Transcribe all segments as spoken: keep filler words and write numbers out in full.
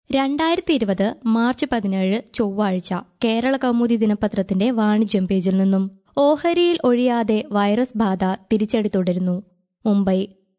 രണ്ടായിരത്തി ഇരുപത് മാർച്ച് പതിനേഴ് ചൊവ്വാഴ്ച കേരള കൗമുദി ദിനപത്രത്തിന്റെ വാണിജ്യം പേജിൽ നിന്നും ഓഹരിയിൽ ഒഴിയാതെ വൈറസ് ബാധ തിരിച്ചടി തുടരുന്നു. മുംബൈ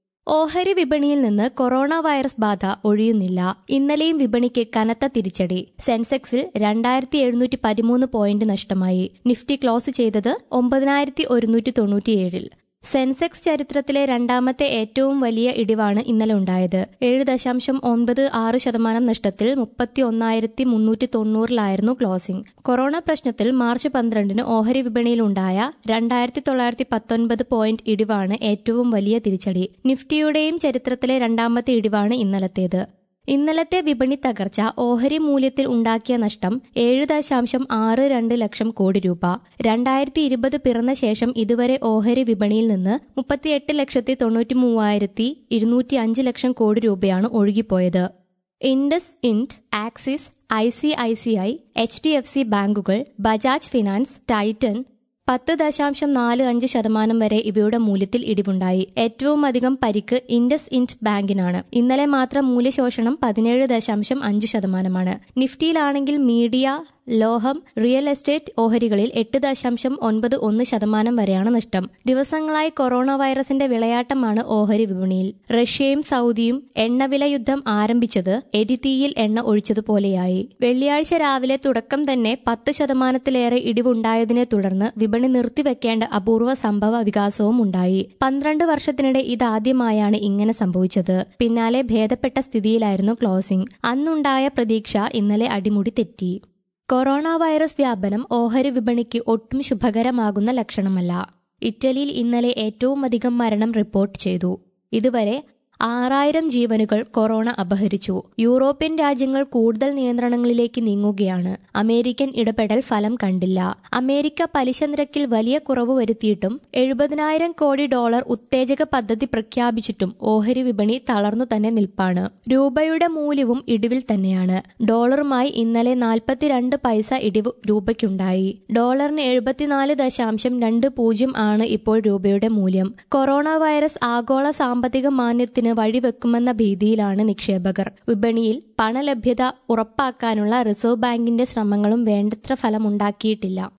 ഓഹരി വിപണിയിൽ നിന്ന് കൊറോണ വൈറസ് ബാധ ഒഴിയുന്നില്ല. ഇന്നലെയും വിപണിക്ക് കനത്ത തിരിച്ചടി. സെൻസെക്സിൽ രണ്ടായിരത്തി എഴുന്നൂറ്റി പതിമൂന്ന് പോയിന്റ് നഷ്ടമായി. നിഫ്റ്റി ക്ലോസ് ചെയ്തത് ഒമ്പതിനായിരത്തി ഒരുന്നൂറ്റി തൊണ്ണൂറ്റിയേഴിൽ. സെൻസെക്സ് ചരിത്രത്തിലെ രണ്ടാമത്തെ ഏറ്റവും വലിയ ഇടിവാണ് ഇന്നലെ ഉണ്ടായത്. ഏഴ് ദശാംശം ഒൻപത് ആറ് ശതമാനം നഷ്ടത്തിൽ മുപ്പത്തി ഒന്നായിരത്തി മുന്നൂറ്റി തൊണ്ണൂറിലായിരുന്നു ക്ലോസിംഗ്. കൊറോണ പ്രശ്നത്തിൽ മാർച്ച് പന്ത്രണ്ടിന് ഓഹരി വിപണിയിലുണ്ടായ രണ്ടായിരത്തി തൊള്ളായിരത്തി പത്തൊൻപത് പോയിന്റ് ഇടിവാണ് ഏറ്റവും വലിയ തിരിച്ചടി. നിഫ്റ്റിയുടെയും ചരിത്രത്തിലെ രണ്ടാമത്തെ ഇടിവാണ് ഇന്നലത്തേത്. ഇന്നലത്തെ വിപണി തകർച്ച ഓഹരി മൂല്യത്തിൽ ഉണ്ടാക്കിയ നഷ്ടം ഏഴ് ദശാംശം ആറ് രണ്ട് ലക്ഷം കോടി രൂപ. രണ്ടായിരത്തി ഇരുപത് പിറന്ന ശേഷം ഇതുവരെ ഓഹരി വിപണിയിൽ നിന്ന് മുപ്പത്തിയെട്ട് ലക്ഷത്തി തൊണ്ണൂറ്റി മൂവായിരത്തി ഇരുന്നൂറ്റി അഞ്ച് ലക്ഷം കോടി രൂപയാണ് ഒഴുകിപ്പോയത്. IndusInd, Axis, I C I C I, H D F C ബാങ്കുകൾ, ബജാജ് ഫിനാൻസ്, ടൈറ്റൻ പത്ത് ദശാംശം നാല് അഞ്ച് ശതമാനം വരെ ഇവയുടെ മൂല്യത്തിൽ ഇടിവുണ്ടായി. ഏറ്റവും അധികം പരിക്ക് ഇൻഡസ് ഇൻഡ് ബാങ്കിനാണ്. ഇന്നലെ മാത്രം മൂല്യശോഷണം പതിനേഴ് ദശാംശം അഞ്ച് ശതമാനമാണ്. നിഫ്റ്റിയിലാണെങ്കിൽ മീഡിയ, ലോഹം, റിയൽ എസ്റ്റേറ്റ് ഓഹരികളിൽ എട്ട് ദശാംശം ഒൻപത് ഒന്ന് ശതമാനം വരെയാണ് നഷ്ടം. ദിവസങ്ങളായി കൊറോണ വൈറസിന്റെ വിളയാട്ടമാണ് ഓഹരി വിപണിയിൽ. റഷ്യയും സൗദിയും എണ്ണവില യുദ്ധം ആരംഭിച്ചത് എരിതീയിൽ എണ്ണ ഒഴിച്ചതുപോലെയായി. വെള്ളിയാഴ്ച രാവിലെ തുടക്കം തന്നെ പത്ത് ശതമാനത്തിലേറെ ഇടിവുണ്ടായതിനെ തുടർന്ന് വിപണി നിർത്തിവെക്കേണ്ട അപൂർവ സംഭവ വികാസവും ഉണ്ടായി. പന്ത്രണ്ട് വർഷത്തിനിടെ ഇതാദ്യമായാണ് ഇങ്ങനെ സംഭവിച്ചത്. പിന്നാലെ ഭേദപ്പെട്ട സ്ഥിതിയിലായിരുന്നു ക്ലോസിംഗ്. അന്നുണ്ടായ പ്രതീക്ഷ ഇന്നലെ അടിമുടി തെറ്റി. കൊറോണ വൈറസ് വ്യാപനം ഓഹരി വിപണിക്ക് ഒട്ടും ശുഭകരമാകുന്ന ലക്ഷണമല്ല. ഇറ്റലിയിൽ ഇന്നലെ ഏറ്റവും അധികം മരണം റിപ്പോർട്ട് ചെയ്തു. ഇതുവരെ ആറായിരം ജീവനുകൾ കൊറോണ അപഹരിച്ചു. യൂറോപ്യൻ രാജ്യങ്ങൾ കൂടുതൽ നിയന്ത്രണങ്ങളിലേക്ക് നീങ്ങുകയാണ്. അമേരിക്കൻ ഇടപെടൽ ഫലം കണ്ടില്ല. അമേരിക്ക പലിശ നിരക്കിൽ വലിയ കുറവ് വരുത്തിയിട്ടും എഴുപതിനായിരം കോടി ഡോളർ ഉത്തേജക പദ്ധതി പ്രഖ്യാപിച്ചിട്ടും ഓഹരി വിപണി തളർന്നു തന്നെ നിൽപ്പാണ്. രൂപയുടെ മൂല്യവും ഇടിവിൽ തന്നെയാണ്. ഡോളറുമായി ഇന്നലെ നാൽപ്പത്തിരണ്ട് പൈസ ഇടിവ് രൂപയ്ക്കുണ്ടായി. ഡോളറിന് എഴുപത്തിനാല് ദശാംശം രണ്ട് പൂജ്യം ആണ് ഇപ്പോൾ രൂപയുടെ മൂല്യം. കൊറോണ വൈറസ് ആഗോള സാമ്പത്തിക മാന്ദ്യത്തിന് വഴിവെക്കുമെന്ന ഭീതിയിലാണ് നിക്ഷേപകർ. വിപണിയിൽ പണലഭ്യത ഉറപ്പാക്കാനുള്ള റിസർവ് ബാങ്കിന്റെ ശ്രമങ്ങളും വേണ്ടത്ര ഫലമുണ്ടാക്കിയിട്ടില്ല.